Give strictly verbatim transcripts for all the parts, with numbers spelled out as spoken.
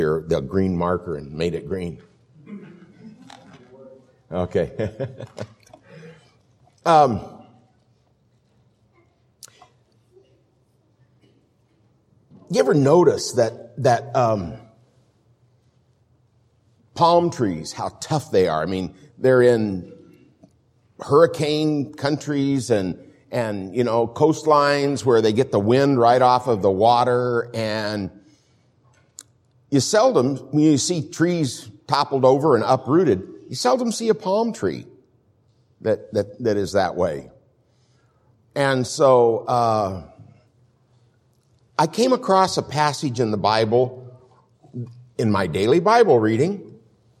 the green marker and made it green. Okay. um, you ever notice that that um, palm trees, how tough they are? I mean, they're in hurricane countries and and you know coastlines where they get the wind right off of the water, and you seldom, when you see trees toppled over and uprooted, you seldom see a palm tree that that that is that way. And so uh, I came across a passage in the Bible in my daily Bible reading.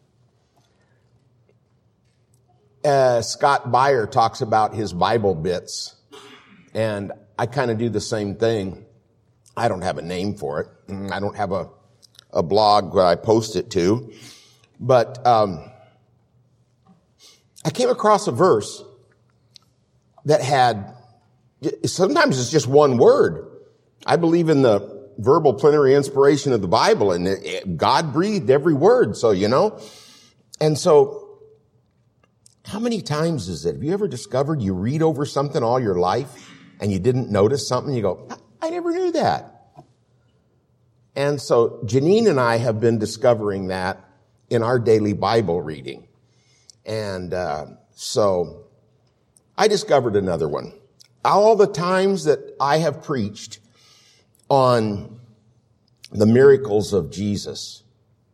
Uh, Scott Beyer talks about his Bible bits, and I kind of do the same thing. I don't have a name for it. I don't have a a blog where I post it to, but um, I came across a verse that had, sometimes it's just one word. I believe in the verbal plenary inspiration of the Bible, and it, it, God breathed every word, so you know. And so, how many times is it, have you ever discovered you read over something all your life and you didn't notice something? You go, I never knew that. And so Janine and I have been discovering that in our daily Bible reading. And uh, so I discovered another one. All the times that I have preached on the miracles of Jesus,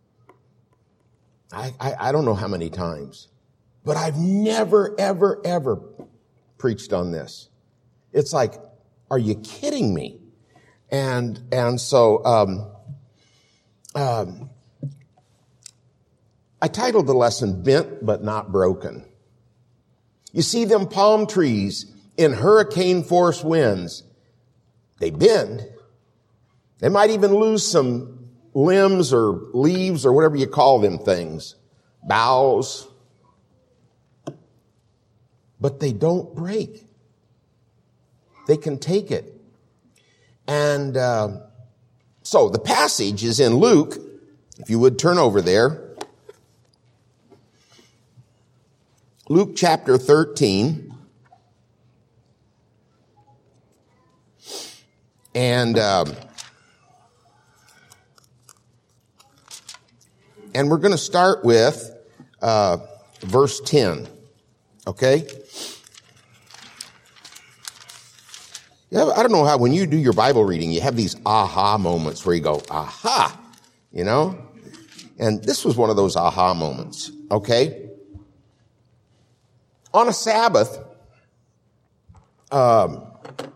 I, I, I don't know how many times, but I've never, ever, ever preached on this. It's like, are you kidding me? And, and so, um, um, I titled the lesson, Bent But Not Broken. You see them palm trees in hurricane force winds. They bend. They might even lose some limbs or leaves or whatever you call them things, boughs. But they don't break. They can take it. And uh, so the passage is in Luke. If you would turn over there. Luke chapter thirteen. And um, and we're going to start with uh, verse ten. Okay? Yeah, I don't know how, when you do your Bible reading, you have these aha moments where you go, aha, you know? And this was one of those aha moments, okay? On a Sabbath, um,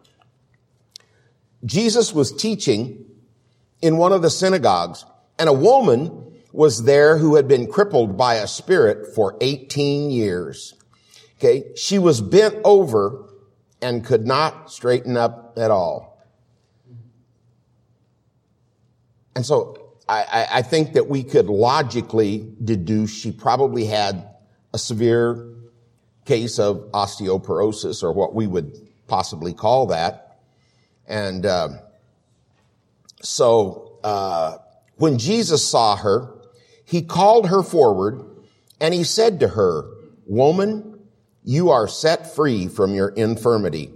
Jesus was teaching in one of the synagogues, and a woman was there who had been crippled by a spirit for eighteen years. Okay, she was bent over and could not straighten up at all. And so I, I think that we could logically deduce she probably had a severe case of osteoporosis, or what we would possibly call that. And uh, so uh, when Jesus saw her, he called her forward and he said to her, "Woman, you are set free from your infirmity."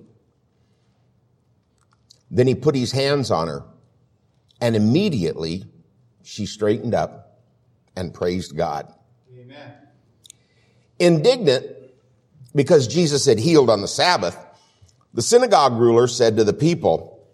Then he put his hands on her, and immediately she straightened up and praised God. Amen. Indignant because Jesus had healed on the Sabbath, the synagogue ruler said to the people,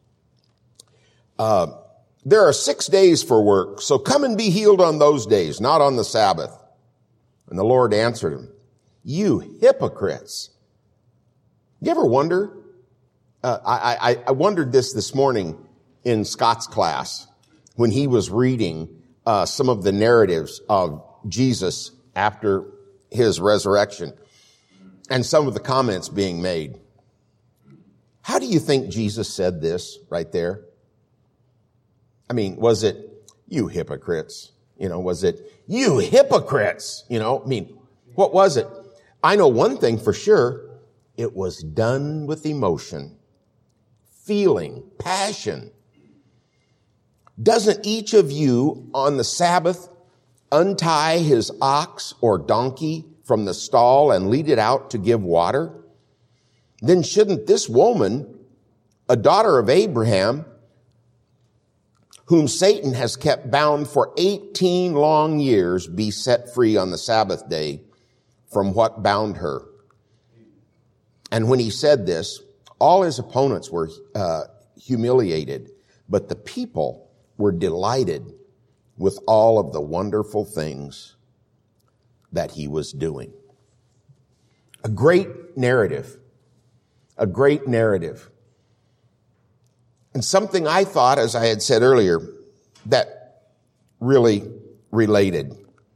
uh, there are six days for work, so come and be healed on those days, not on the Sabbath. And the Lord answered him, "You hypocrites." You ever wonder? Uh, I, I, I wondered this this morning in Scott's class when he was reading uh, some of the narratives of Jesus after his resurrection and some of the comments being made. How do you think Jesus said this right there? I mean, was it, "You hypocrites"? You know, was it, "You hypocrites"? You know, I mean, what was it? I know one thing for sure. It was done with emotion, feeling, passion. Doesn't each of you on the Sabbath untie his ox or donkey from the stall and lead it out to give water? Then shouldn't this woman, a daughter of Abraham, whom Satan has kept bound for eighteen long years, be set free on the Sabbath day from what bound her? And when he said this, all his opponents were uh, humiliated, but the people were delighted with all of the wonderful things that he was doing. A great narrative. A great narrative. And something I thought, as I had said earlier, that really related.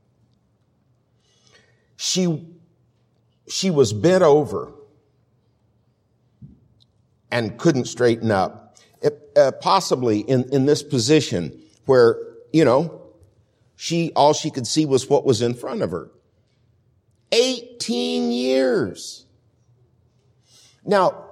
She, she was bent over and couldn't straighten up. It, uh, possibly in, in this position where, you know, she, all she could see was what was in front of her. eighteen years. Now,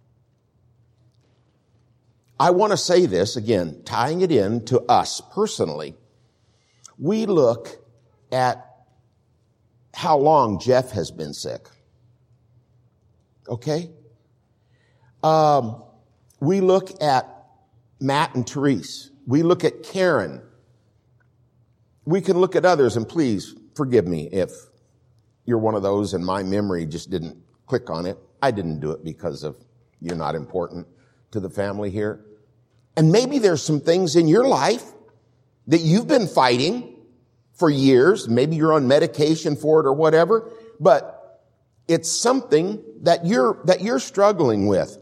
I want to say this again, tying it in to us personally. We look at how long Jeff has been sick. Okay? Um, we look at Matt and Therese. We look at Karen. We can look at others, and please forgive me if you're one of those and my memory just didn't click on it. I didn't do it because of you're not important to the family here. And maybe there's some things in your life that you've been fighting for years. Maybe you're on medication for it or whatever, but it's something that you're, that you're struggling with.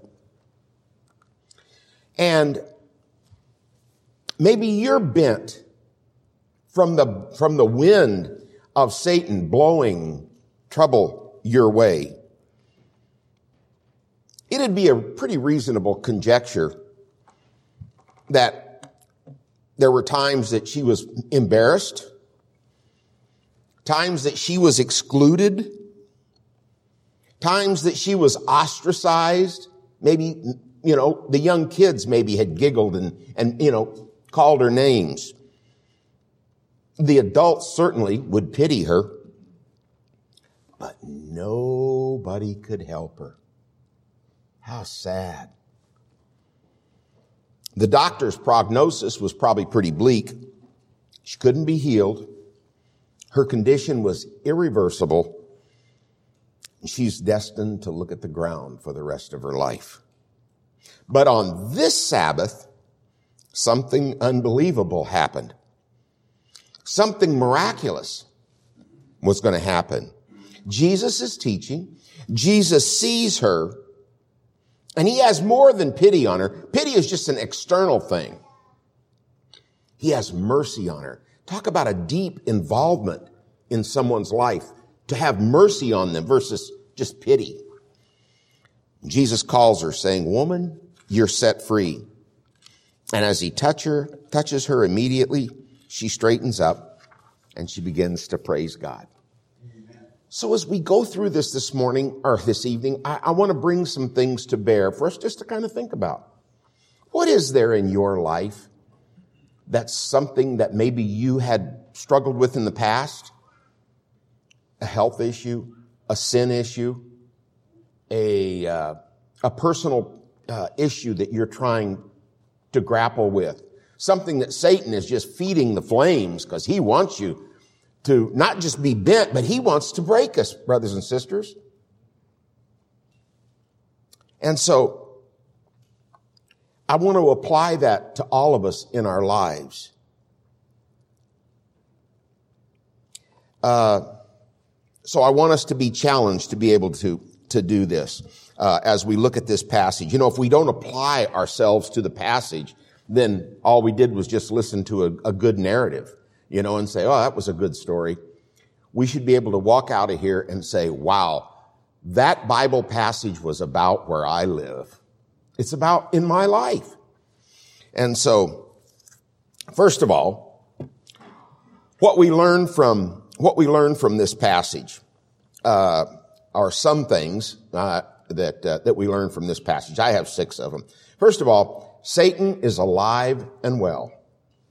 And maybe you're bent from the, from the wind of Satan blowing trouble your way. It'd be a pretty reasonable conjecture that there were times that she was embarrassed, times that she was excluded, times that she was ostracized. Maybe, you know, the young kids maybe had giggled and, and, you know, called her names. The adults certainly would pity her, but nobody could help her. How sad. The doctor's prognosis was probably pretty bleak. She couldn't be healed. Her condition was irreversible. She's destined to look at the ground for the rest of her life. But on this Sabbath, something unbelievable happened. Something miraculous was going to happen. Jesus is teaching. Jesus sees her. And he has more than pity on her. Pity is just an external thing. He has mercy on her. Talk about a deep involvement in someone's life. To have mercy on them versus just pity. Jesus calls her saying, "Woman, you're set free." And as he touch her, touches her immediately, she straightens up and she begins to praise God. So as we go through this this morning, or this evening, I, I want to bring some things to bear for us just to kind of think about. What is there in your life that's something that maybe you had struggled with in the past? A health issue, a sin issue, a, uh, a personal uh, issue that you're trying to grapple with. Something that Satan is just feeding the flames because he wants you to not just be bent, but he wants to break us, brothers and sisters. And so I want to apply that to all of us in our lives. Uh, so I want us to be challenged to be able to, to do this uh, as we look at this passage. You know, if we don't apply ourselves to the passage, then all we did was just listen to a, a good narrative. You know, and say, oh, that was a good story. We should be able to walk out of here and say, wow, that Bible passage was about where I live. It's about in my life. And so, first of all, what we learn from, what we learn from this passage, uh, are some things, uh, that, uh, that we learn from this passage. I have six of them. First of all, Satan is alive and well.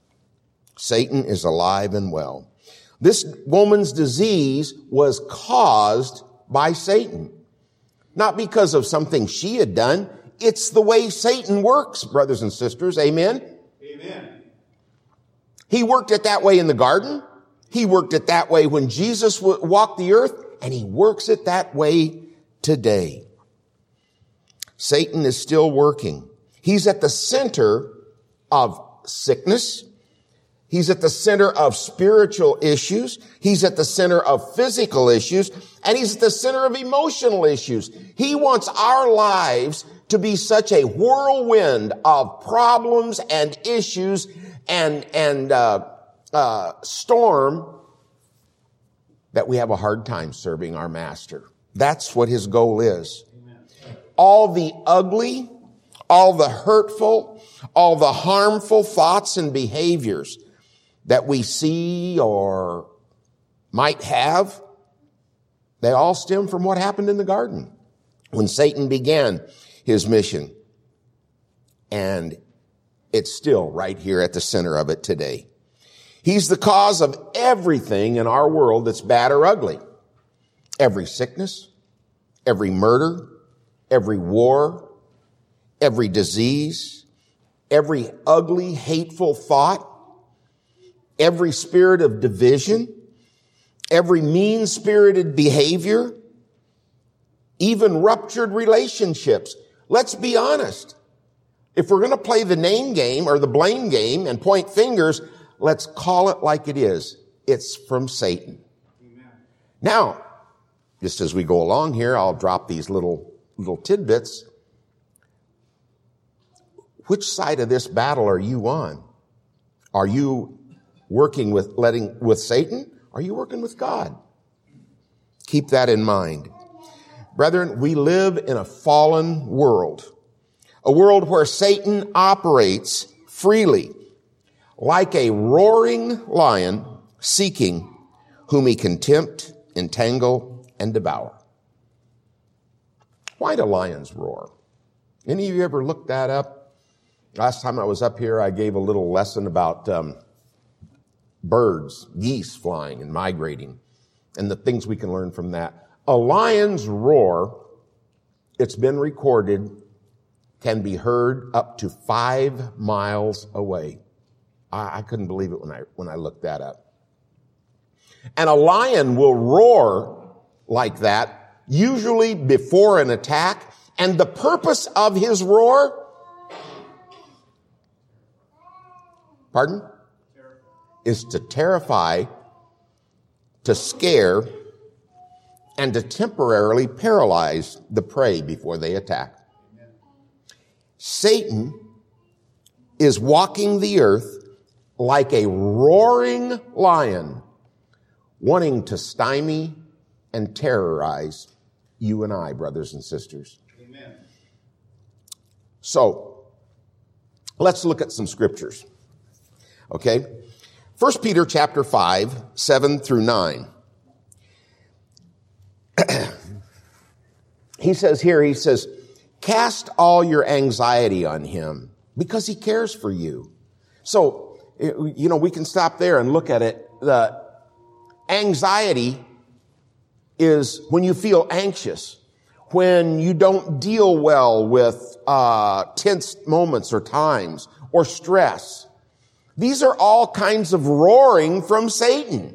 Satan is alive and well. This woman's disease was caused by Satan. Not because of something she had done. It's the way Satan works, brothers and sisters. Amen? Amen. He worked it that way in the garden. He worked it that way when Jesus walked the earth. And he works it that way today. Satan is still working. He's at the center of sickness. He's at the center of spiritual issues. He's at the center of physical issues. And he's at the center of emotional issues. He wants our lives to be such a whirlwind of problems and issues and, and, uh, uh, storm that we have a hard time serving our master. That's what his goal is. Amen. All the ugly, all the hurtful, all the harmful thoughts and behaviors that we see or might have, they all stem from what happened in the garden when Satan began his mission. And it's still right here at the center of it today. He's the cause of everything in our world that's bad or ugly. Every sickness, every murder, every war, every disease, every ugly, hateful thought, every spirit of division, every mean-spirited behavior, even ruptured relationships. Let's be honest. If we're going to play the name game or the blame game and point fingers, let's call it like it is. It's from Satan. Amen. Now, just as we go along here, I'll drop these little, little tidbits. Which side of this battle are you on? Are you working with letting, with Satan? Are you working with God? Keep that in mind. Brethren, we live in a fallen world. A world where Satan operates freely, like a roaring lion seeking whom he can tempt, entangle, and devour. Why do lions roar? Any of you ever looked that up? Last time I was up here, I gave a little lesson about um, birds, geese flying and migrating, and the things we can learn from that. A lion's roar, it's been recorded, can be heard up to five miles away. I, I couldn't believe it when I when I looked that up. And a lion will roar like that, usually before an attack, and the purpose of his roar, pardon? Is to terrify, to scare, and to temporarily paralyze the prey before they attack. Amen. Satan is walking the earth like a roaring lion, wanting to stymie and terrorize you and I, brothers and sisters. Amen. So, let's look at some scriptures. Okay? First Peter chapter five, seven through nine. He says here, he says, cast all your anxiety on him because he cares for you. So, you know, we can stop there and look at it. The anxiety is when you feel anxious, when you don't deal well with uh tense moments or times or stress. These are all kinds of roaring from Satan.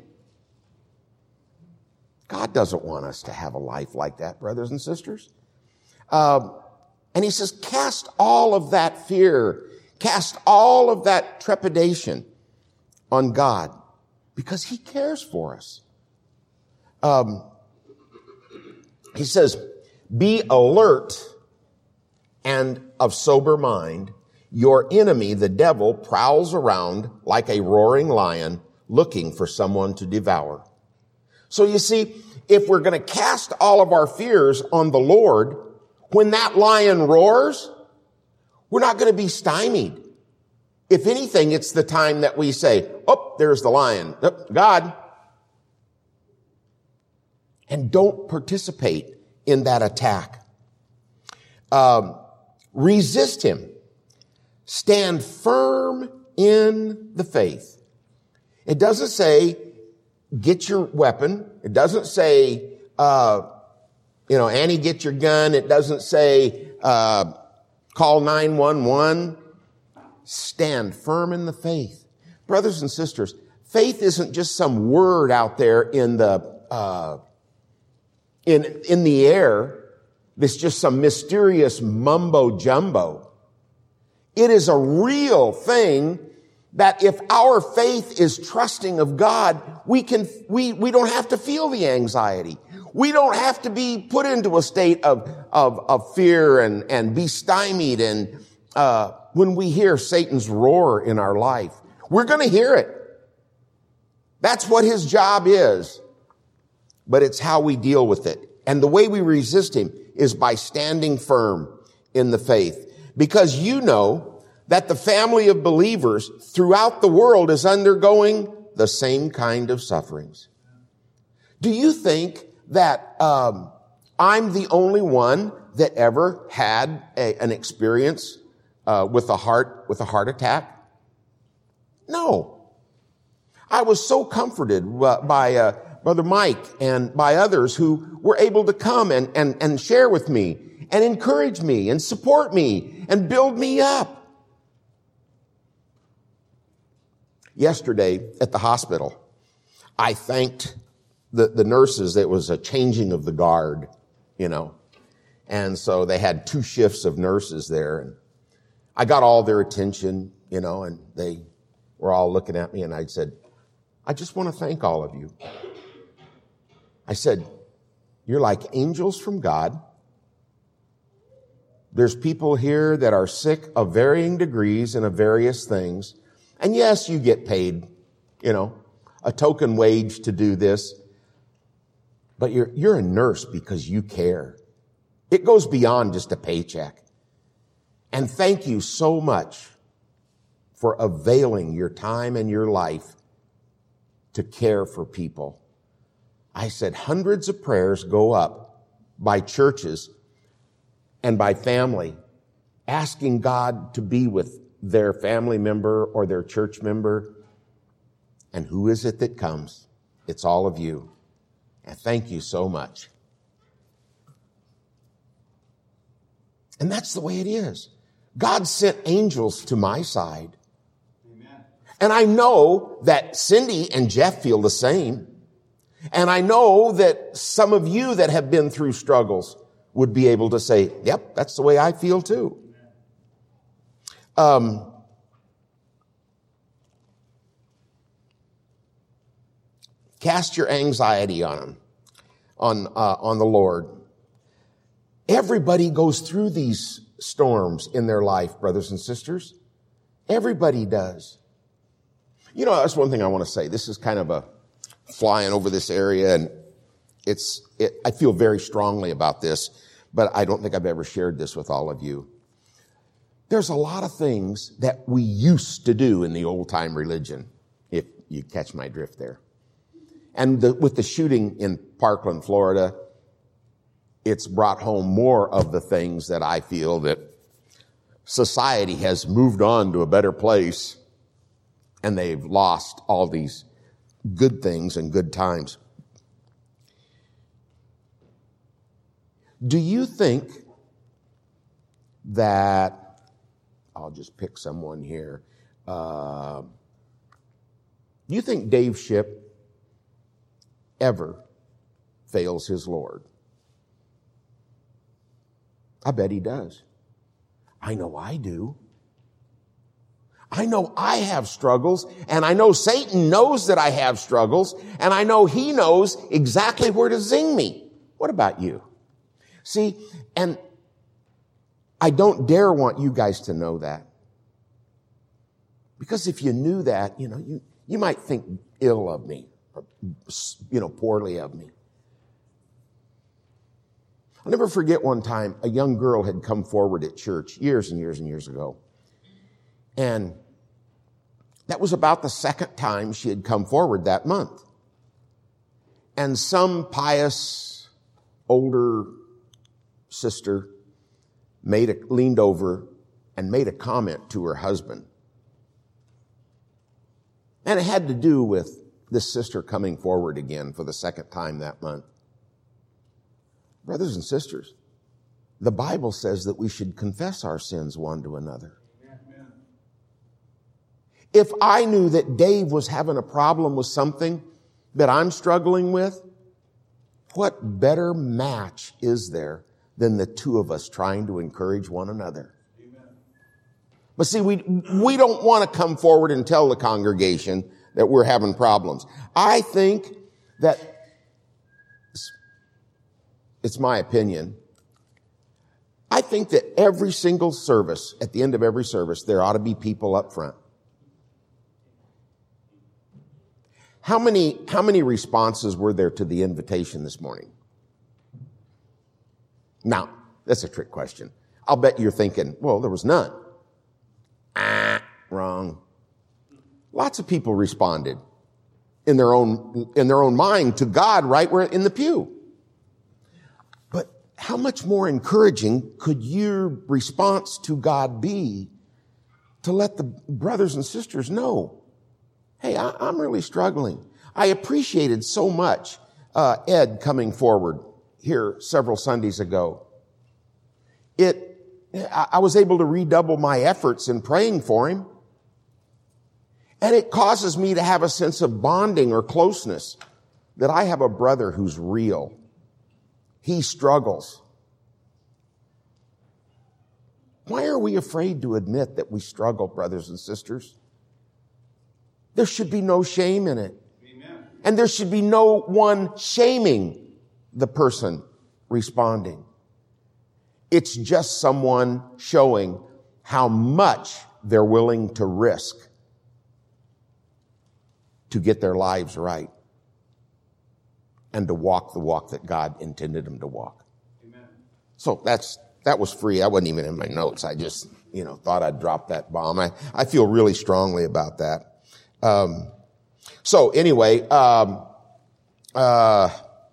God doesn't want us to have a life like that, brothers and sisters. Uh, and he says, cast all of that fear, cast all of that trepidation on God because he cares for us. Um, he says, be alert and of sober mind. Your enemy, the devil, prowls around like a roaring lion looking for someone to devour. So you see, if we're going to cast all of our fears on the Lord, when that lion roars, we're not going to be stymied. If anything, it's the time that we say, oh, there's the lion. Oh, God. And don't participate in that attack. Um, resist him. Stand firm in the faith. It doesn't say, get your weapon. It doesn't say, uh, you know, Annie, get your gun. It doesn't say, uh, call nine one one. Stand firm in the faith. Brothers and sisters, faith isn't just some word out there in the, uh, in, in the air. It's just some mysterious mumbo jumbo. It is a real thing that if our faith is trusting of God, we can, we, we don't have to feel the anxiety. We don't have to be put into a state of, of, of fear and, and be stymied. And, uh, when we hear Satan's roar in our life, we're going to hear it. That's what his job is. But it's how we deal with it. And the way we resist him is by standing firm in the faith. Because you know that the family of believers throughout the world is undergoing the same kind of sufferings. Do you think that um, I'm the only one that ever had a, an experience uh, with a heart with a heart attack? No. I was so comforted by uh, Brother Mike and by others who were able to come and, and, and share with me and encourage me and support me and build me up. Yesterday at the hospital, I thanked the, the nurses. It was a changing of the guard, you know. And so they had two shifts of nurses there. And I got all their attention, you know, and they were all looking at me. And I said, I just want to thank all of you. I said, you're like angels from God. There's people here that are sick of varying degrees and of various things. And yes, you get paid, you know, a token wage to do this. But you're, you're a nurse because you care. It goes beyond just a paycheck. And thank you so much for availing your time and your life to care for people. I said hundreds of prayers go up by churches and by family asking God to be with their family member or their church member. And who is it that comes? It's all of you. And thank you so much. And that's the way it is. God sent angels to my side. Amen. And I know that Cindy and Jeff feel the same. And I know that some of you that have been through struggles would be able to say, yep, that's the way I feel too. Um, cast your anxiety on him, on, uh, on the Lord. Everybody goes through these storms in their life, brothers and sisters. Everybody does. You know, that's one thing I want to say. This is kind of a flying over this area, and it's, it, I feel very strongly about this, but I don't think I've ever shared this with all of you. There's a lot of things that we used to do in the old time religion, if you catch my drift there. And the, with the shooting in Parkland, Florida, it's brought home more of the things that I feel that society has moved on to a better place, and they've lost all these good things and good times. Do you think that, I'll just pick someone here, uh, do you think Dave Shipp ever fails his Lord? I bet he does. I know I do. I know I have struggles, and I know Satan knows that I have struggles, and I know he knows exactly where to zing me. What about you? See, and I don't dare want you guys to know that. Because if you knew that, you know, you, you might think ill of me, or, you know, poorly of me. I'll never forget one time a young girl had come forward at church years and years and years ago. And that was about the second time she had come forward that month. And some pious older sister made a, leaned over and made a comment to her husband. And it had to do with this sister coming forward again for the second time that month. Brothers and sisters, the Bible says that we should confess our sins one to another. Amen. If I knew that Dave was having a problem with something that I'm struggling with, what better match is there than the two of us trying to encourage one another? Amen. But see, we, we don't want to come forward and tell the congregation that we're having problems. I think that, it's my opinion, I think that every single service, at the end of every service, there ought to be people up front. How many, how many responses were there to the invitation this morning? Now, that's a trick question. I'll bet you're thinking, well, there was none. Ah, wrong. Lots of people responded in their own, in their own mind to God right where in the pew. But how much more encouraging could your response to God be to let the brothers and sisters know, hey, I, I'm really struggling. I appreciated so much uh, Ed coming forward here several Sundays ago. It, I, I was able to redouble my efforts in praying for him. And it causes me to have a sense of bonding or closeness, that I have a brother who's real. He struggles. Why are we afraid to admit that we struggle, brothers and sisters? There should be no shame in it. Amen. And there should be no one shaming the person responding. It's just someone showing how much they're willing to risk to get their lives right and to walk the walk that God intended them to walk. Amen. So that's, that was free. I wasn't even in my notes. I just, you know, thought I'd drop that bomb. I, I feel really strongly about that. Um, so anyway, um, uh,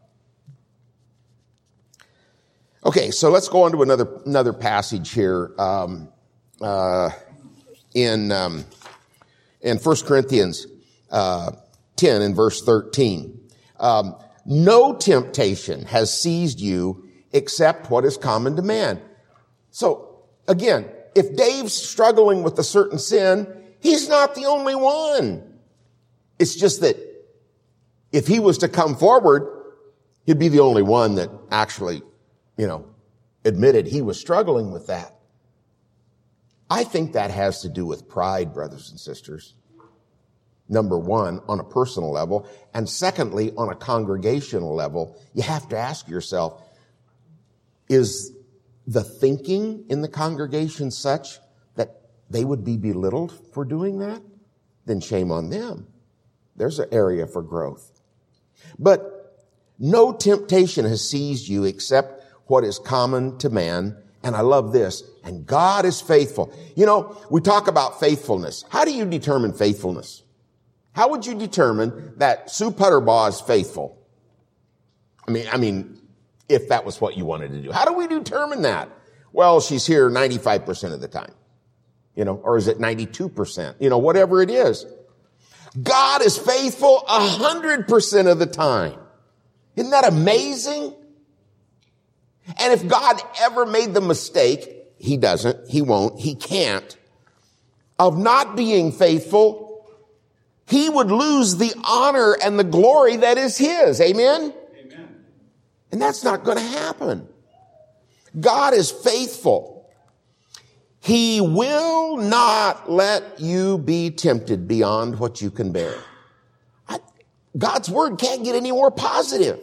okay, so let's go on to another, another passage here, um, uh, in, um, in First Corinthians, uh, ten and verse thirteen. Um, no temptation has seized you except what is common to man. So again, if Dave's struggling with a certain sin, he's not the only one. It's just that if he was to come forward, he'd be the only one that actually, you know, admitted he was struggling with that. I think that has to do with pride, brothers and sisters. Number one, on a personal level. And secondly, on a congregational level, you have to ask yourself, is the thinking in the congregation such that they would be belittled for doing that? Then shame on them. There's an area for growth. But no temptation has seized you except what is common to man. And I love this. And God is faithful. You know, we talk about faithfulness. How do you determine faithfulness? How would you determine that Sue Putterbaugh is faithful? I mean, I mean, if that was what you wanted to do. How do we determine that? Well, she's here ninety-five percent of the time. You know, or is it ninety-two percent? You know, whatever it is. God is faithful one hundred percent of the time. Isn't that amazing? And if God ever made the mistake, he doesn't, he won't, he can't, of not being faithful, he would lose the honor and the glory that is his. Amen? Amen. And that's not going to happen. God is faithful. He will not let you be tempted beyond what you can bear. I, God's word can't get any more positive.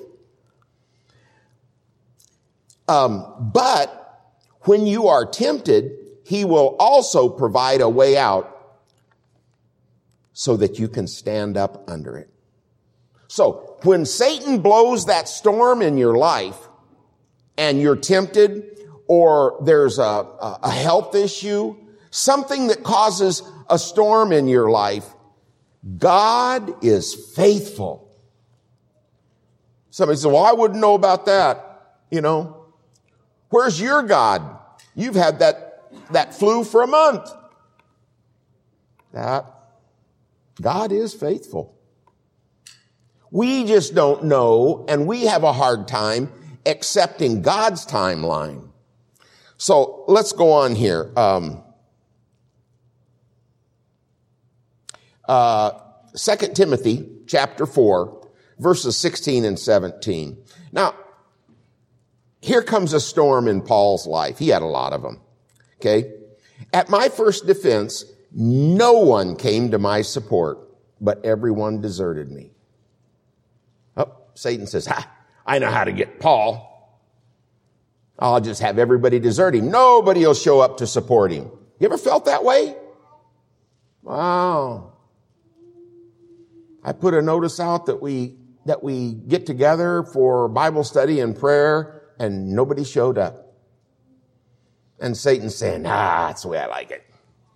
Um, but when you are tempted, he will also provide a way out so that you can stand up under it. So when Satan blows that storm in your life and you're tempted, or there's a, a health issue, something that causes a storm in your life, God is faithful. Somebody says, well, I wouldn't know about that. You know, where's your God? You've had that, that flu for a month. That God is faithful. We just don't know, and we have a hard time accepting God's timeline. So let's go on here. Um, uh, Second Timothy chapter four, verses sixteen and seventeen. Now, here comes a storm in Paul's life. He had a lot of them. Okay. At my first defense, no one came to my support, but everyone deserted me. Oh, Satan says, ha, I know how to get Paul. I'll just have everybody desert him. Nobody will show up to support him. You ever felt that way? Wow. I put a notice out that we, that we get together for Bible study and prayer, and nobody showed up. And Satan's saying, ah, that's the way I like it.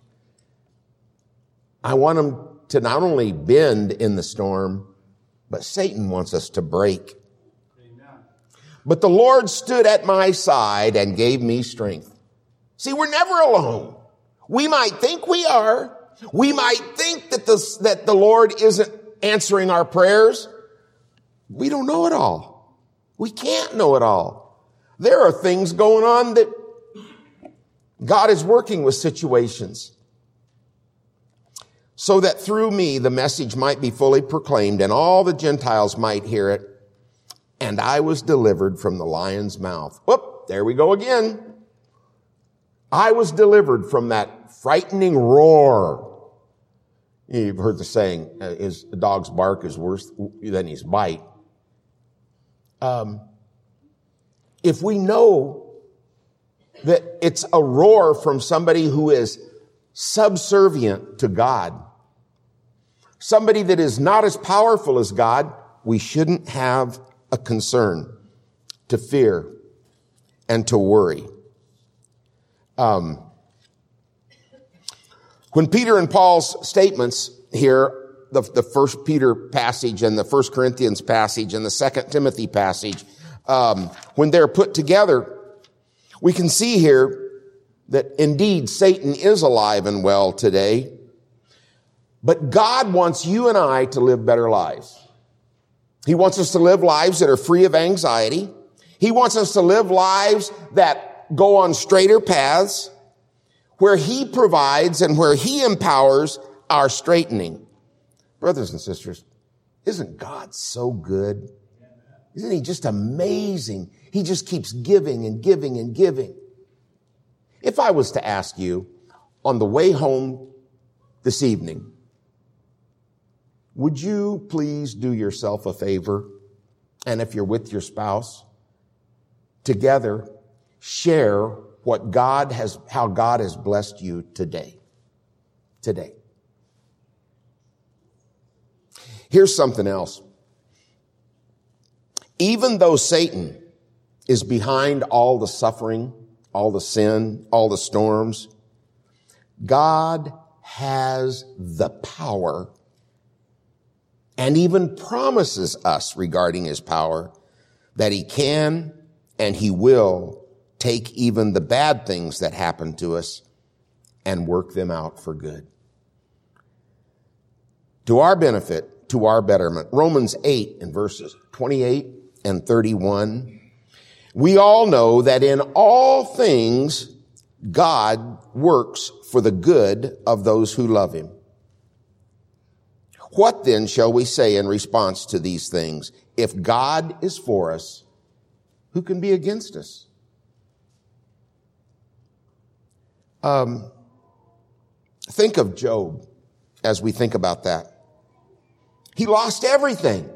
I want them to not only bend in the storm, but Satan wants us to break. Amen. But the Lord stood at my side and gave me strength. See, we're never alone. We might think we are. We might think that the, that the Lord isn't answering our prayers. We don't know it all. We can't know it all. There are things going on that God is working with situations so that through me the message might be fully proclaimed and all the Gentiles might hear it. And I was delivered from the lion's mouth. Whoop, there we go again. I was delivered from that frightening roar. You've heard the saying, uh, his a dog's bark is worse than his bite. Um, if we know that it's a roar from somebody who is subservient to God, somebody that is not as powerful as God, we shouldn't have a concern to fear and to worry. Um, when Peter and Paul's statements here, the, the first Peter passage and the first Corinthians passage and the second Timothy passage, um, when they're put together, we can see here that indeed Satan is alive and well today, but God wants you and I to live better lives. He wants us to live lives that are free of anxiety. He wants us to live lives that go on straighter paths, where He provides and where He empowers our straightening. Brothers and sisters, isn't God so good? Isn't He just amazing? He just keeps giving and giving and giving. If I was to ask you on the way home this evening, would you please do yourself a favor? And if you're with your spouse, together share what God has, how God has blessed you today. Today. Here's something else. Even though Satan is behind all the suffering, all the sin, all the storms, God has the power and even promises us regarding His power that He can and He will take even the bad things that happen to us and work them out for good. To our benefit, to our betterment. Romans eight in verses twenty-eight and thirty-one. We all know that in all things God works for the good of those who love Him. What then shall we say in response to these things? If God is for us, who can be against us? Um, think of Job as we think about that. He lost everything.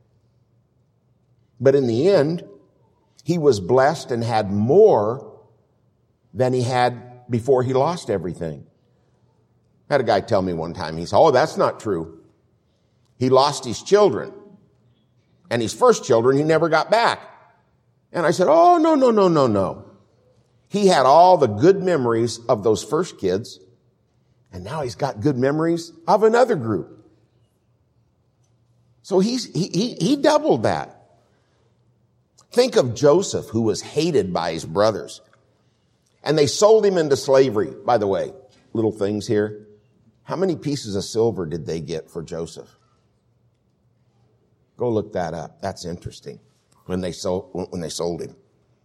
But in the end, he was blessed and had more than he had before he lost everything. I had a guy tell me one time, he said, oh, that's not true. He lost his children. And his first children he never got back. And I said, oh, no, no, no, no, no. He had all the good memories of those first kids, and now he's got good memories of another group. So he's, he, he, he doubled that. Think of Joseph, who was hated by his brothers. And they sold him into slavery. By the way, little things here. How many pieces of silver did they get for Joseph? Go look that up. That's interesting. When they sold, when they sold him.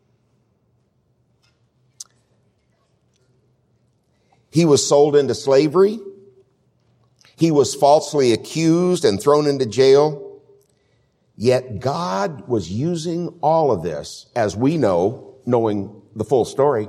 He was sold into slavery. He was falsely accused and thrown into jail. Yet God was using all of this, as we know, knowing the full story,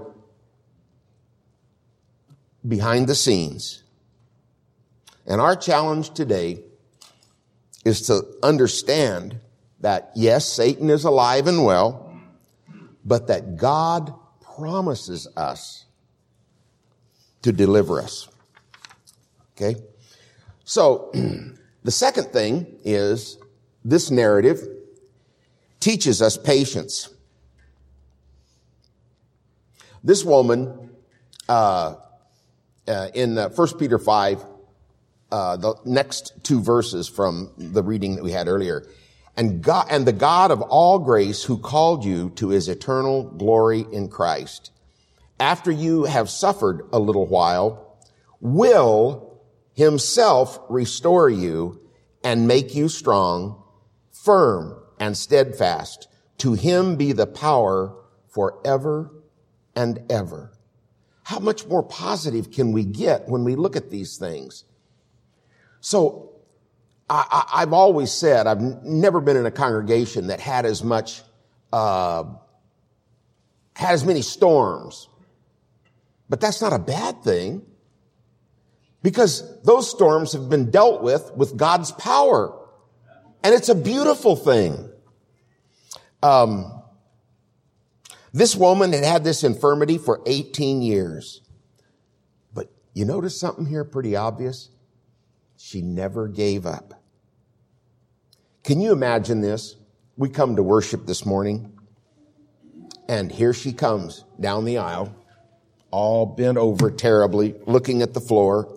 behind the scenes. And our challenge today is to understand that, yes, Satan is alive and well, but that God promises us to deliver us. Okay? So, the second thing is this narrative teaches us patience. This woman, uh, uh, in uh, First Peter five, uh, the next two verses from the reading that we had earlier, and God, and the God of all grace who called you to his eternal glory in Christ, after you have suffered a little while, will himself restore you and make you strong, firm, and steadfast. To him be the power forever and ever. How much more positive can we get when we look at these things? So, I, I, I've always said, I've n- never been in a congregation that had as much, uh, had as many storms. But that's not a bad thing, because those storms have been dealt with with God's power. And it's a beautiful thing. Um, this woman had had this infirmity for eighteen years. But you notice something here pretty obvious? She never gave up. Can you imagine this? We come to worship this morning, and here she comes down the aisle, all bent over terribly, looking at the floor.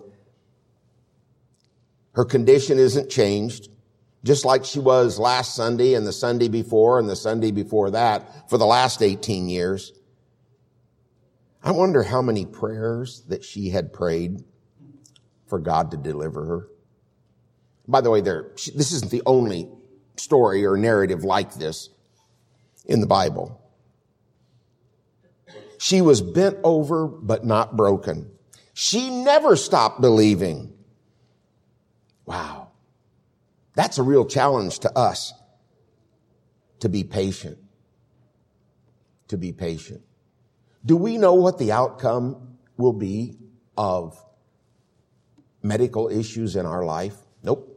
Her condition isn't changed, just like she was last Sunday and the Sunday before and the Sunday before that for the last eighteen years. I wonder how many prayers that she had prayed for God to deliver her. By the way, there, this isn't the only story or narrative like this in the Bible. She was bent over but not broken. She never stopped believing. Wow. That's a real challenge to us, to be patient. To be patient. Do we know what the outcome will be of medical issues in our life? Nope.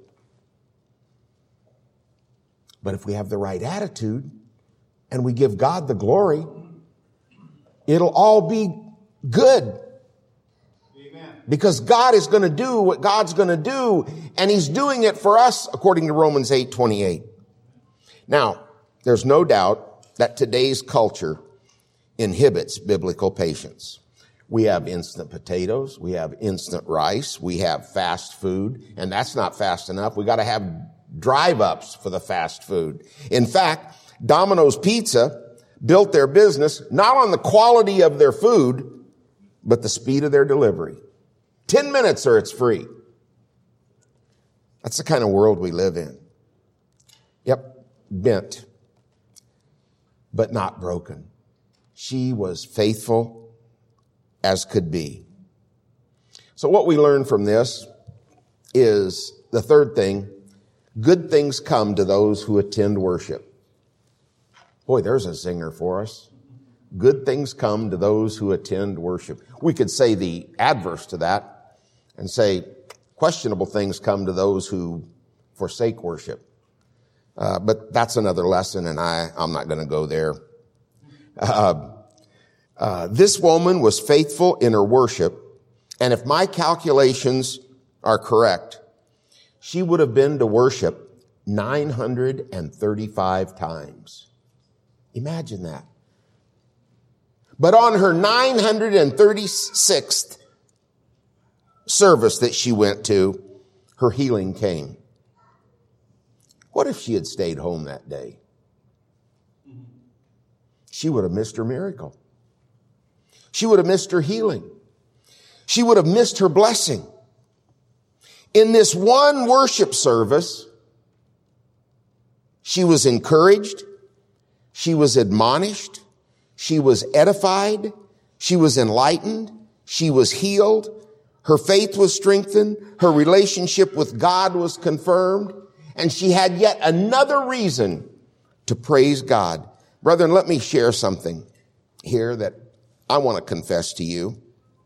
But if we have the right attitude and we give God the glory, it'll all be good. Because God is going to do what God's going to do, and he's doing it for us according to Romans eight twenty-eight. Now, there's no doubt that today's culture inhibits biblical patience. We have instant potatoes, we have instant rice, we have fast food, and that's not fast enough. We got to have drive-ups for the fast food. In fact, Domino's Pizza built their business not on the quality of their food, but the speed of their delivery. Ten minutes or it's free. That's the kind of world we live in. Yep, bent, but not broken. She was faithful as could be. So what we learn from this is the third thing: good things come to those who attend worship. Boy, there's a zinger for us. Good things come to those who attend worship. We could say the adverse to that and say questionable things come to those who forsake worship. Uh, but that's another lesson, and I, I'm not going to go there. Uh, uh, this woman was faithful in her worship, and if my calculations are correct, she would have been to worship nine hundred thirty-five times. Imagine that. But on her nine hundred thirty-sixth service that she went to, her healing came. What if she had stayed home that day? She would have missed her miracle. She would have missed her healing. She would have missed her blessing. In this one worship service, she was encouraged, she was admonished, she was edified, she was enlightened, she was healed, her faith was strengthened, her relationship with God was confirmed, and she had yet another reason to praise God. Brethren, let me share something here that I want to confess to you.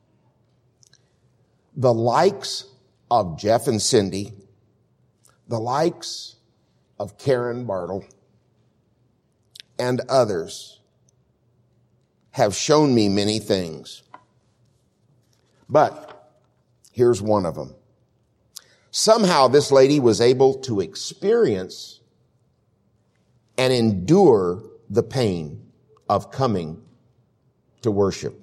The likes of Jeff and Cindy, the likes of Karen Bartle, and others have shown me many things. But here's one of them. Somehow this lady was able to experience and endure the pain of coming to worship.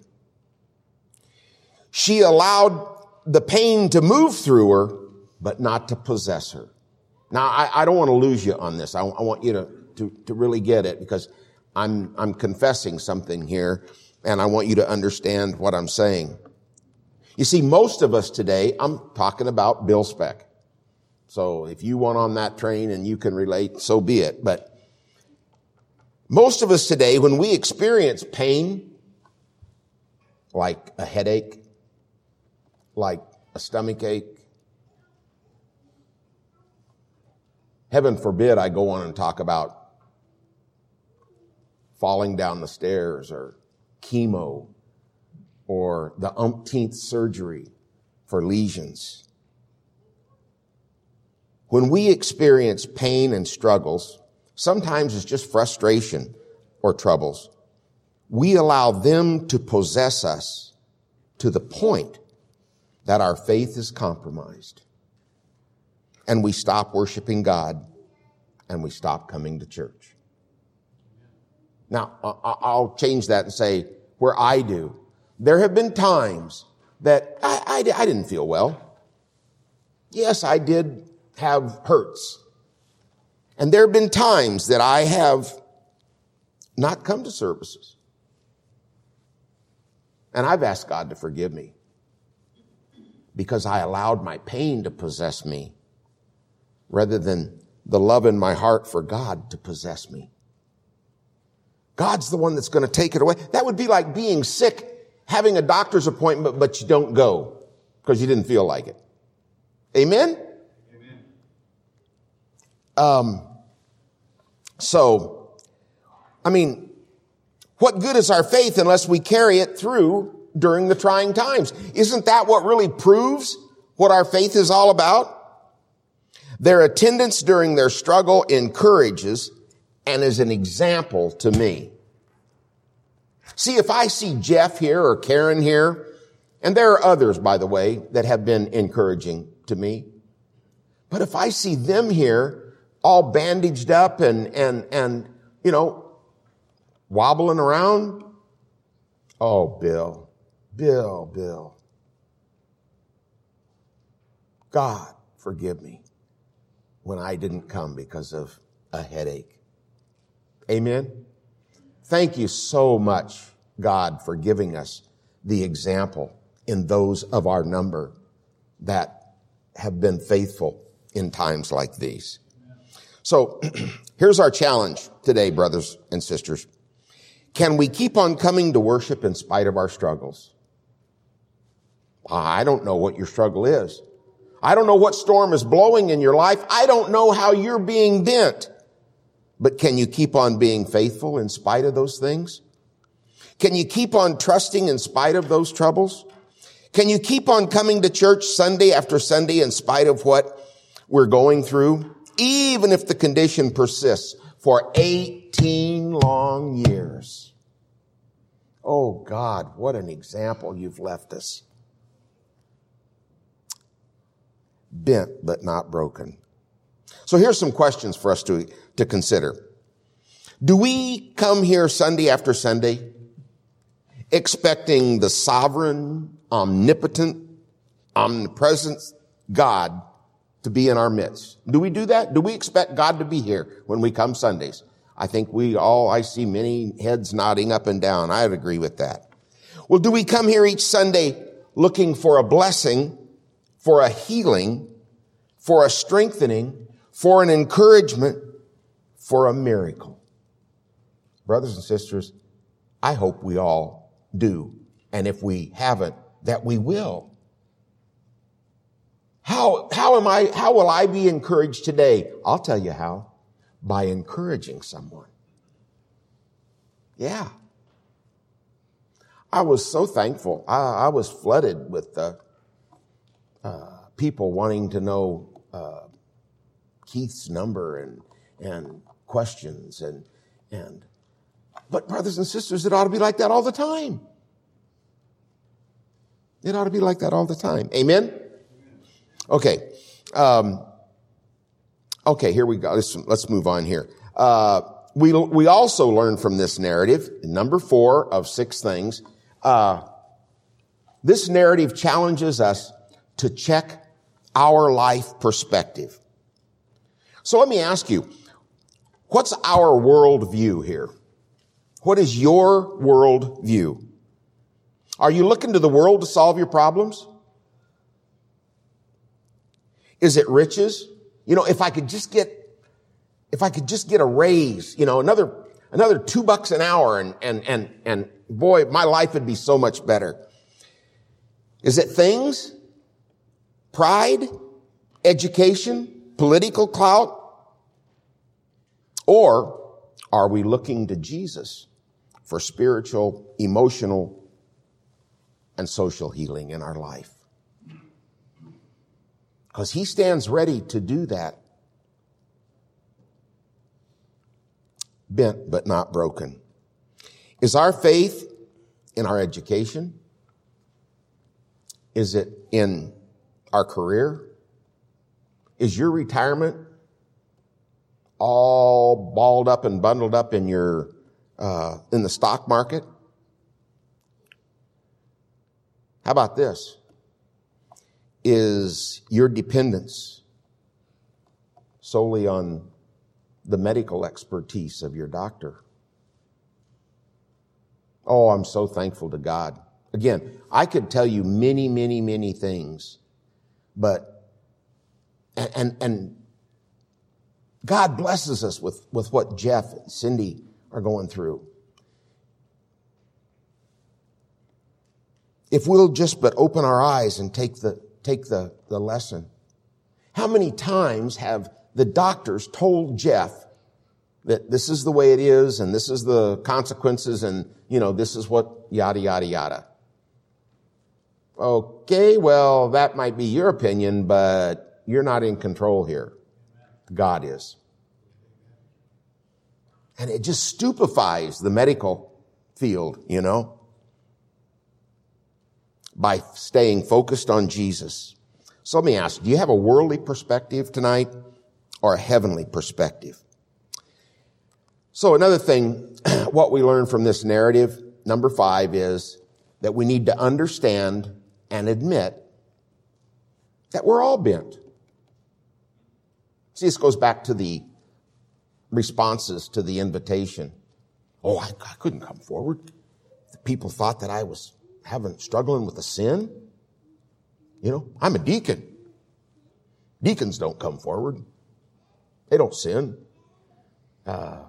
She allowed the pain to move through her, but not to possess her. Now, I, I don't want to lose you on this. I, I want you to, to, to really get it, because I'm, I'm confessing something here, and I want you to understand what I'm saying. You see, most of us today, I'm talking about Bill Speck. So if you want on that train and you can relate, so be it. But most of us today, when we experience pain, like a headache, like a stomach ache, heaven forbid I go on and talk about falling down the stairs or chemo or the umpteenth surgery for lesions. When we experience pain and struggles, sometimes it's just frustration or troubles, we allow them to possess us to the point that our faith is compromised. And we stop worshiping God, and we stop coming to church. Now, I'll change that and say, where I do. There have been times that I, I, I didn't feel well. Yes, I did have hurts. And there have been times that I have not come to services. And I've asked God to forgive me because I allowed my pain to possess me rather than the love in my heart for God to possess me. God's the one that's going to take it away. That would be like being sick, having a doctor's appointment, but you don't go because you didn't feel like it. Amen? Amen. Um, so, I mean, what good is our faith unless we carry it through during the trying times? Isn't that what really proves what our faith is all about? Their attendance during their struggle encourages and is an example to me. See, if I see Jeff here or Karen here, and there are others, by the way, that have been encouraging to me, but if I see them here all bandaged up and, and, and, you know, wobbling around, oh, Bill, Bill, Bill, God, forgive me when I didn't come because of a headache. Amen. Thank you so much, God, for giving us the example in those of our number that have been faithful in times like these. So here's our challenge today, brothers and sisters. Can we keep on coming to worship in spite of our struggles? I don't know what your struggle is. I don't know what storm is blowing in your life. I don't know how you're being bent. But can you keep on being faithful in spite of those things? Can you keep on trusting in spite of those troubles? Can you keep on coming to church Sunday after Sunday in spite of what we're going through? Even if the condition persists for eighteen long years. Oh God, what an example you've left us. Bent but not broken. So here's some questions for us to, to consider. Do we come here Sunday after Sunday expecting the sovereign, omnipotent, omnipresent God to be in our midst? Do we do that? Do we expect God to be here when we come Sundays? I think we all, I see many heads nodding up and down. I'd agree with that. Well, do we come here each Sunday looking for a blessing, for a healing, for a strengthening, for an encouragement, for a miracle. Brothers and sisters, I hope we all do. And if we haven't, that we will. How, how am I, how will I be encouraged today? I'll tell you how. By encouraging someone. Yeah. I was so thankful. I, I was flooded with uh, uh, people wanting to know uh, Keith's number and and questions and and. But brothers and sisters, it ought to be like that all the time. It ought to be like that all the time. Amen? Okay. Um, okay, here we go. Let's, let's move on here. Uh, we, we also learn from this narrative, number four of six things. Uh, this narrative challenges us to check our life perspective. So let me ask you, what's our worldview here? What is your world view? Are you looking to the world to solve your problems? Is it riches? You know, if I could just get, if I could just get a raise, you know, another, another two bucks an hour and, and, and, and boy, my life would be so much better. Is it things? Pride? Education? Political clout? Or are we looking to Jesus for spiritual, emotional, and social healing in our life? Because he stands ready to do that. Bent but not broken. Is our faith in our education? Is it in our career? Is your retirement all balled up and bundled up in your uh, in the stock market? How about this? Is your dependence solely on the medical expertise of your doctor? Oh, I'm so thankful to God. Again, I could tell you many, many, many things, but and and, and God blesses us with, with what Jeff and Cindy are going through. If we'll just but open our eyes and take the, take the, the lesson. How many times have the doctors told Jeff that this is the way it is and this is the consequences and, you know, this is what yada, yada, yada. Okay, well, that might be your opinion, but you're not in control here. God is. And it just stupefies the medical field, you know, by staying focused on Jesus. So let me ask, do you have a worldly perspective tonight or a heavenly perspective? So another thing, what we learn from this narrative, number five, is that we need to understand and admit that we're all bent. See, this goes back to the responses to the invitation. Oh, I, I couldn't come forward. The people thought that I was having, struggling with a sin. You know, I'm a deacon. Deacons don't come forward. They don't sin. Uh,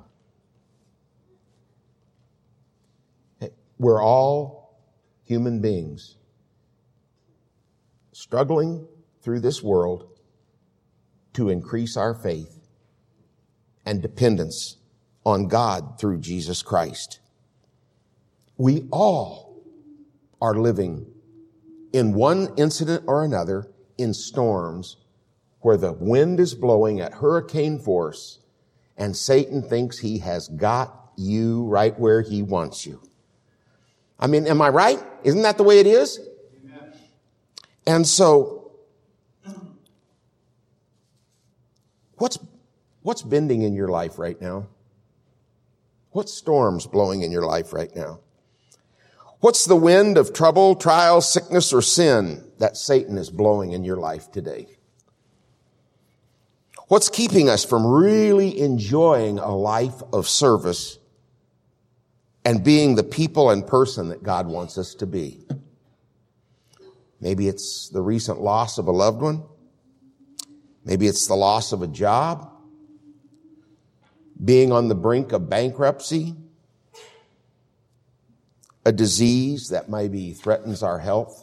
we're all human beings struggling through this world to increase our faith and dependence on God through Jesus Christ. We all are living in one incident or another in storms where the wind is blowing at hurricane force and Satan thinks he has got you right where he wants you. I mean, am I right? Isn't that the way it is? Amen. And so, What's, what's bending in your life right now? What storm's blowing in your life right now? What's the wind of trouble, trial, sickness, or sin that Satan is blowing in your life today? What's keeping us from really enjoying a life of service and being the people and person that God wants us to be? Maybe it's the recent loss of a loved one. Maybe it's the loss of a job, being on the brink of bankruptcy, a disease that maybe threatens our health.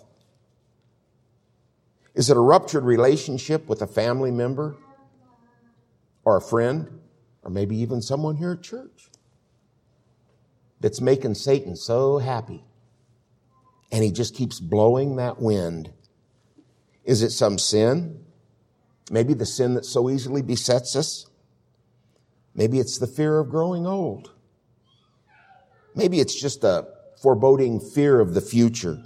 Is it a ruptured relationship with a family member or a friend, or maybe even someone here at church that's making Satan so happy and he just keeps blowing that wind? Is it some sin? Maybe the sin that so easily besets us. Maybe it's the fear of growing old. Maybe it's just a foreboding fear of the future.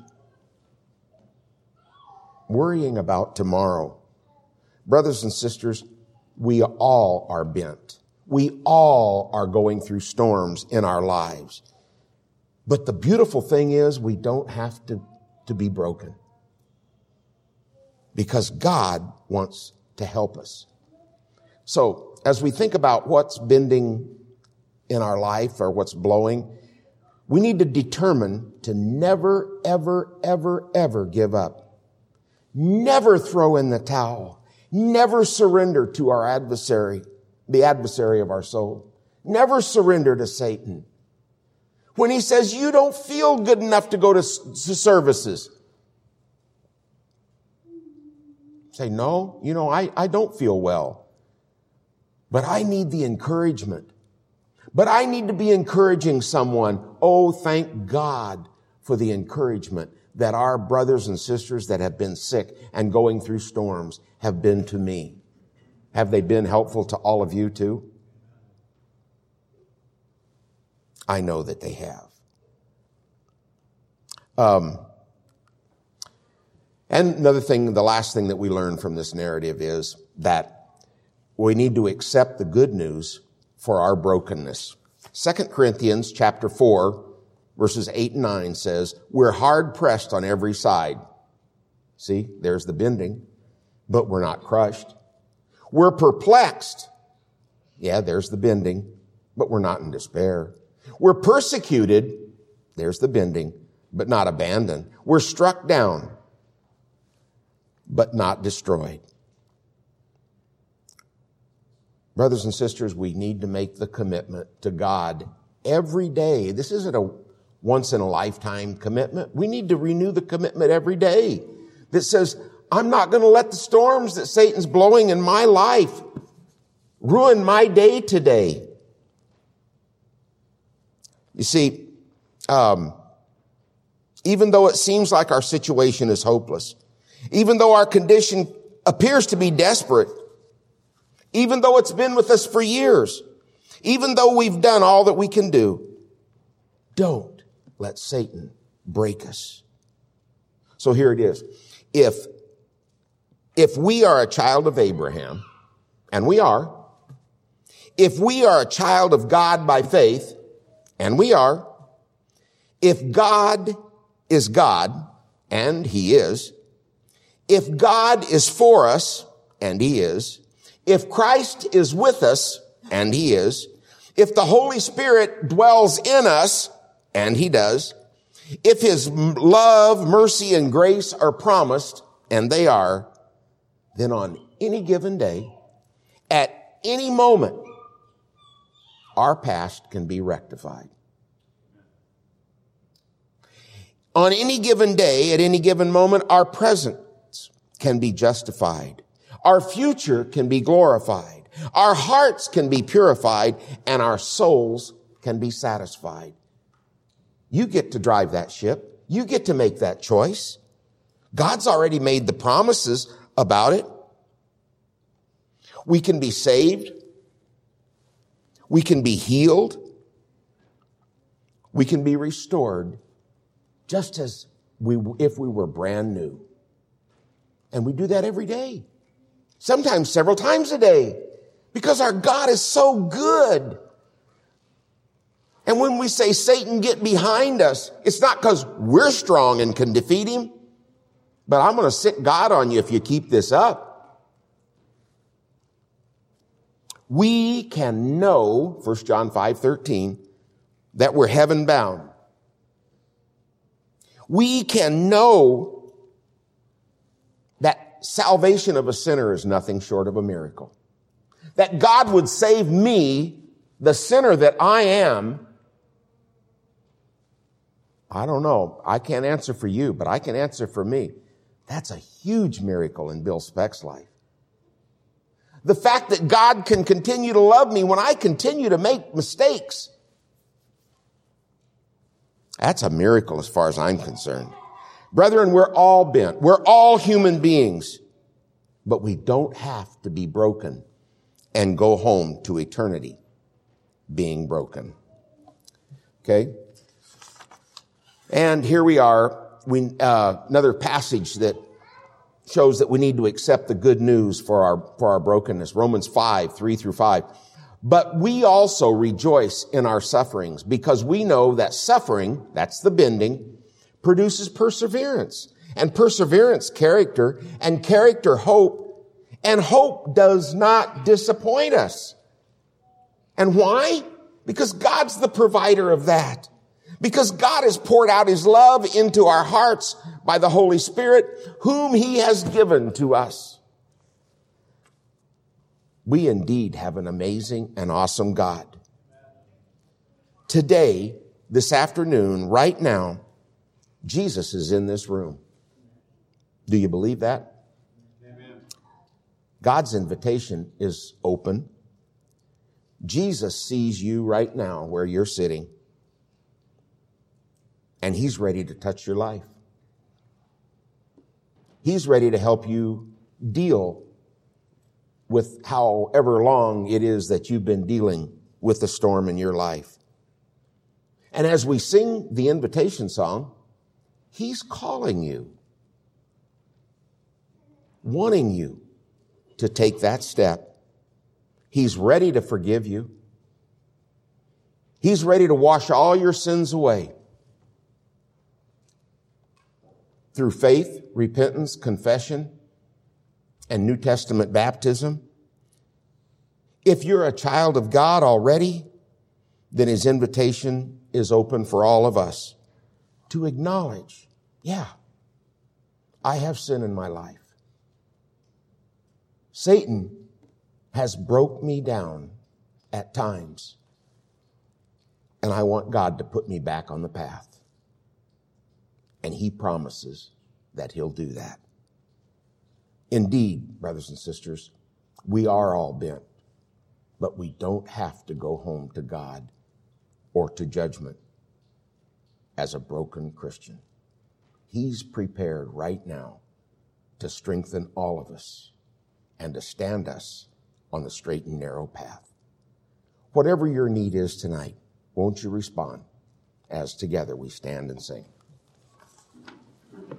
Worrying about tomorrow. Brothers and sisters, we all are bent. We all are going through storms in our lives. But the beautiful thing is we don't have to, to be broken. Because God wants to help us. So, as we think about what's bending in our life or what's blowing, we need to determine to never, ever, ever, ever give up. Never throw in the towel. Never surrender to our adversary, the adversary of our soul. Never surrender to Satan. When he says you don't feel good enough to go to, to services, say, no, you know, I, I don't feel well, but I need the encouragement. But I need to be encouraging someone. Oh, thank God for the encouragement that our brothers and sisters that have been sick and going through storms have been to me. Have they been helpful to all of you too? I know that they have. Um, and another thing, the last thing that we learn from this narrative is that we need to accept the good news for our brokenness. Second Corinthians chapter four, verses eight and nine says, we're hard pressed on every side. See, there's the bending, but we're not crushed. We're perplexed. Yeah, there's the bending, but we're not in despair. We're persecuted. There's the bending, but not abandoned. We're struck down, but not destroyed. Brothers and sisters, we need to make the commitment to God every day. This isn't a once-in-a-lifetime commitment. We need to renew the commitment every day that says, I'm not going to let the storms that Satan's blowing in my life ruin my day today. You see, um, even though it seems like our situation is hopeless, even though our condition appears to be desperate, even though it's been with us for years, even though we've done all that we can do, don't let Satan break us. So here it is. If, if we are a child of Abraham, and we are, if we are a child of God by faith, and we are, if God is God, and he is, if God is for us, and he is, if Christ is with us, and he is, if the Holy Spirit dwells in us, and he does, if his love, mercy, and grace are promised, and they are, then on any given day, at any moment, our past can be rectified. On any given day, at any given moment, our present can be justified. Our future can be glorified. Our hearts can be purified, and our souls can be satisfied. You get to drive that ship. You get to make that choice. God's already made the promises about it. We can be saved. We can be healed. We can be restored, just as we, if we were brand new. And we do that every day. Sometimes several times a day. Because our God is so good. And when we say, Satan, get behind us, it's not because we're strong and can defeat him. But I'm going to sick God on you if you keep this up. We can know, First John five thirteen, that we're heaven bound. We can know that salvation of a sinner is nothing short of a miracle. That God would save me, the sinner that I am, I don't know. I can't answer for you, but I can answer for me. That's a huge miracle in Bill Speck's life. The fact that God can continue to love me when I continue to make mistakes, that's a miracle as far as I'm concerned. Brethren, we're all bent. We're all human beings, but we don't have to be broken and go home to eternity being broken. Okay? And here we are, we, uh, another passage that shows that we need to accept the good news for our, for our brokenness. Romans five, three through five. But we also rejoice in our sufferings because we know that suffering, that's the bending, produces perseverance. And perseverance, character, and character, hope. And hope does not disappoint us. And why? Because God's the provider of that. Because God has poured out his love into our hearts by the Holy Spirit, whom he has given to us. We indeed have an amazing and awesome God. Today, this afternoon, right now, Jesus is in this room. Do you believe that? Amen. God's invitation is open. Jesus sees you right now where you're sitting. And he's ready to touch your life. He's ready to help you deal with however long it is that you've been dealing with the storm in your life. And as we sing the invitation song, he's calling you, wanting you to take that step. He's ready to forgive you. He's ready to wash all your sins away. Through faith, repentance, confession, and New Testament baptism. If you're a child of God already, then his invitation is open for all of us to acknowledge, yeah, I have sin in my life. Satan has broke me down at times, and I want God to put me back on the path. And he promises that he'll do that. Indeed, brothers and sisters, we are all bent, but we don't have to go home to God or to judgment as a broken Christian. He's prepared right now to strengthen all of us and to stand us on the straight and narrow path. Whatever your need is tonight, won't you respond as together we stand and sing?